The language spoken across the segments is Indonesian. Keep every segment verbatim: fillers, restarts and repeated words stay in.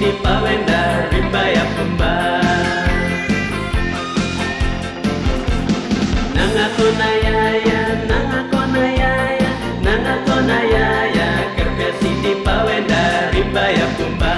Siti Pawenda Rimbaya Pumba Nanga kona yaya, nanga kona yaya, nanga kona yaya, Kerja Siti Pawenda Rimbaya Pumba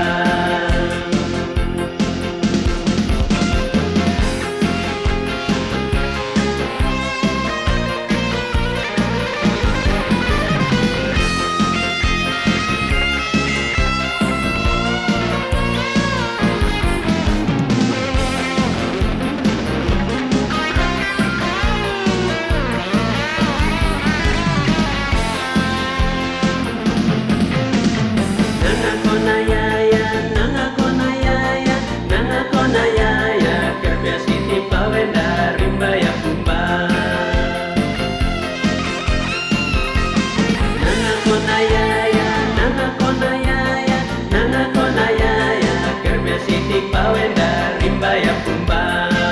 Pawenda Rimbaya Pumba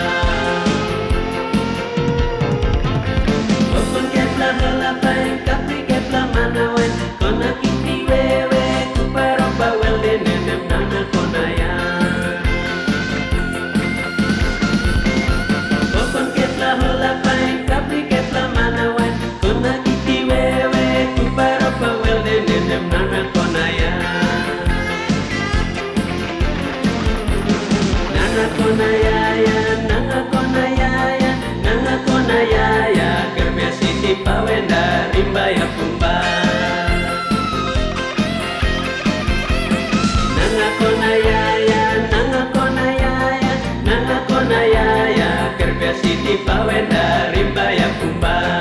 Opon kepla halapai kapri kepla manawan Kona kiti wewe kuparopa welde nenem nana kona ya Opon kepla halapai kapri kepla manawan Kona kiti wewe kuparopa welde nenem nana kona ya Nanga kona yaya, nanga kona yaya, nanga kona yaya, Kerja Siti Pawenda Rimbaya Pumba Nanga kona yaya, nanga kona yaya, nanga kona yaya, Kerja Siti Pawenda Rimbaya Pumba